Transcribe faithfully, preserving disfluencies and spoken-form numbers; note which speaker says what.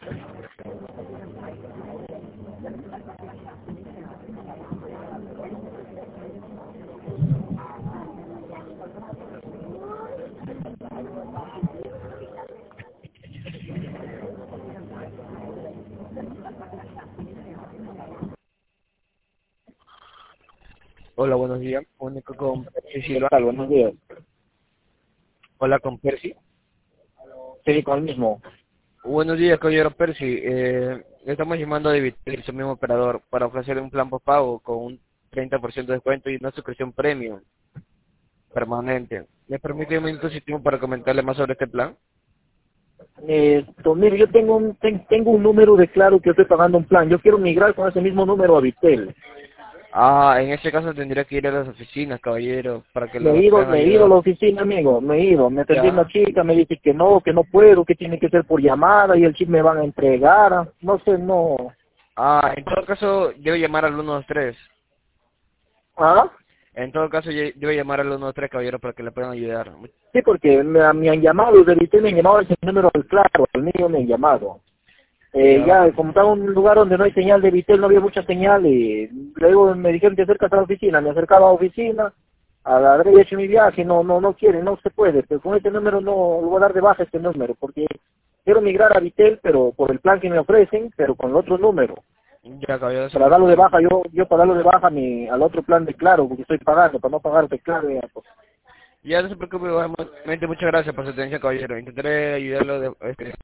Speaker 1: Hola, buenos días. Único con Percy
Speaker 2: ¿Qué
Speaker 1: Silva.
Speaker 2: tal? Buenos días.
Speaker 1: Hola, con Percy.
Speaker 2: Sí, con el mismo.
Speaker 1: Buenos días, caballero Percy. Eh, le estamos llamando de Vitel, su mismo operador, para ofrecerle un plan postpago con un treinta por ciento de descuento y una suscripción premium permanente. ¿Me permite un minuto si tiempo para comentarle más sobre este plan?
Speaker 2: Eh, pues, mire, yo tengo un, ten- tengo un número de Claro que estoy pagando un plan. Yo quiero migrar con ese mismo número a Vitel.
Speaker 1: Ah, en ese caso tendría que ir a las oficinas, caballero, para que
Speaker 2: Me he
Speaker 1: lo
Speaker 2: ido,
Speaker 1: puedan
Speaker 2: me he ido a la
Speaker 1: ayudar.
Speaker 2: oficina, amigo, me he ido. Me atendió una
Speaker 1: Ya.
Speaker 2: chica, me dice que no, que no puedo, que tiene que ser por llamada y el chip me van a entregar. No sé, no.
Speaker 1: Ah, en todo caso, debe llamar al ciento veintitrés.
Speaker 2: ¿Ah?
Speaker 1: En todo caso, ye- debe llamar al ciento veintitrés, caballero, para que le puedan ayudar.
Speaker 2: Sí, porque me, me han llamado, de Vitel me han llamado ese número del Claro, al mío me han llamado. Eh,
Speaker 1: Ya.
Speaker 2: ya, como estaba en un lugar donde no hay señal de Vitel, no había mucha señal y luego me dijeron que acercas a la oficina, me acercaba a la oficina, agarré y hecho mi viaje, no, no, no quiere, no se puede, pero con este número no, lo voy a dar de baja este número, porque quiero migrar a Vitel, pero por el plan que me ofrecen, pero con el otro número.
Speaker 1: Ya, caballero, no se
Speaker 2: Para darlo de
Speaker 1: preocupe.
Speaker 2: baja, yo, yo para darlo de baja mi, al otro plan de Claro, porque estoy pagando, para no pagar de Claro, ya, pues.
Speaker 1: Ya no se preocupe, igualmente muchas gracias por su atención, caballero. Intentaré ayudarlo de, este,